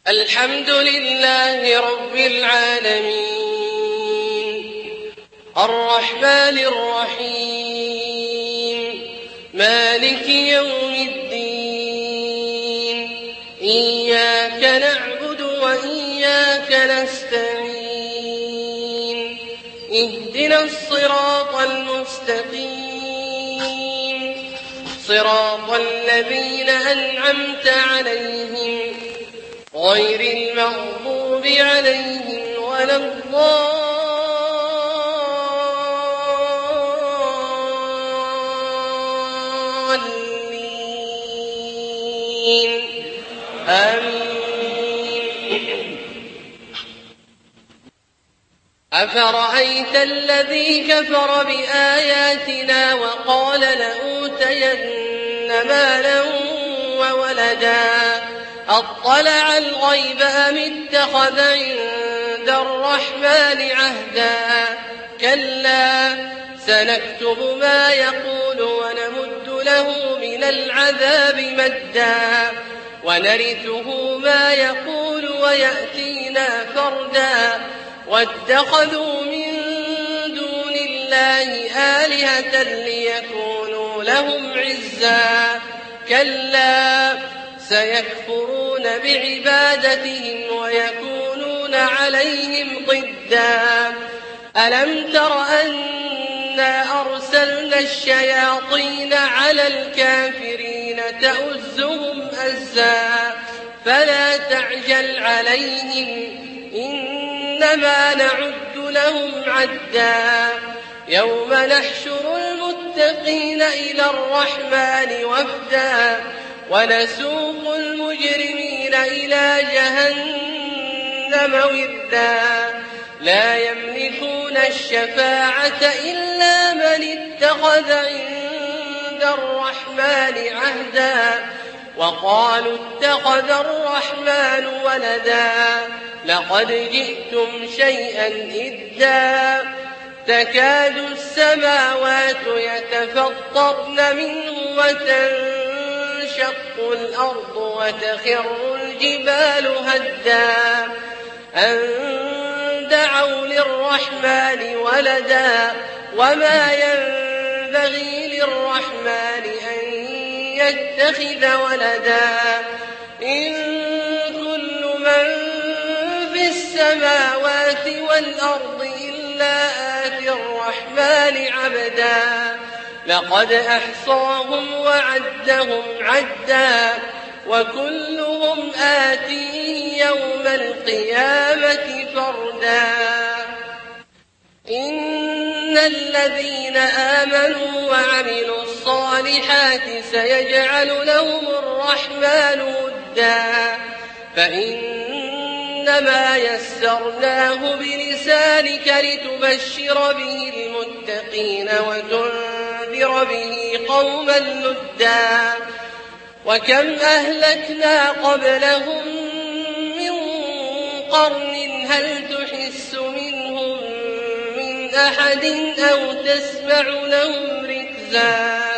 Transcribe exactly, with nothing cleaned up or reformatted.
الحمد لله رب العالمين الرحمن الرحيم مالك يوم الدين إياك نعبد وإياك نستعين اهدنا الصراط المستقيم صراط الذين أنعمت عليهم غير المغضوب عليهم ولا الضالين آمين. أفرأيت الذي كفر بآياتنا وقال لأوتين مالا وولدا أطلع الغيب أم اتخذ عند الرحمن عهدا كلا سنكتب ما يقول ونمد له من العذاب مدا ونرثه ما يقول ويأتينا فردا واتخذوا من دون الله آلهة ليكونوا لهم عزا كلا سيكفرون بعبادتهم ويكونون عليهم ضدا ألم تر أنا أرسلنا الشياطين على الكافرين تؤزهم أزا فلا تعجل عليهم إنما نعد لهم عدا يوم نحشر المتقين إلى الرحمن وفدا ونسوق المجرمين إلى جهنم وردا لا يملكون الشفاعة إلا من اتخذ عند الرحمن عهدا وقالوا اتخذ الرحمن ولدا لقد جئتم شيئا إدا تكاد السماوات يتفطرن منه وتنشق الأرض وتخر الجبال هدا أن دعوا للرحمن ولدا وما ينبغي للرحمن أن يتخذ ولدا إن كل من في السماوات والأرض إلا آتي الرحمن عبدا لقد أحصاهم وعدهم عدا وكلهم آتيه يوم القيامة فردا إن الذين آمنوا وعملوا الصالحات سيجعل لهم الرحمن ودا فإنما يسرناه بلسانك لتبشر به المتقين وتنذر به قوما لدا وكم أهلكنا قبلهم من قرن هل تحس منهم من أحد أو تسمع لهم ركزا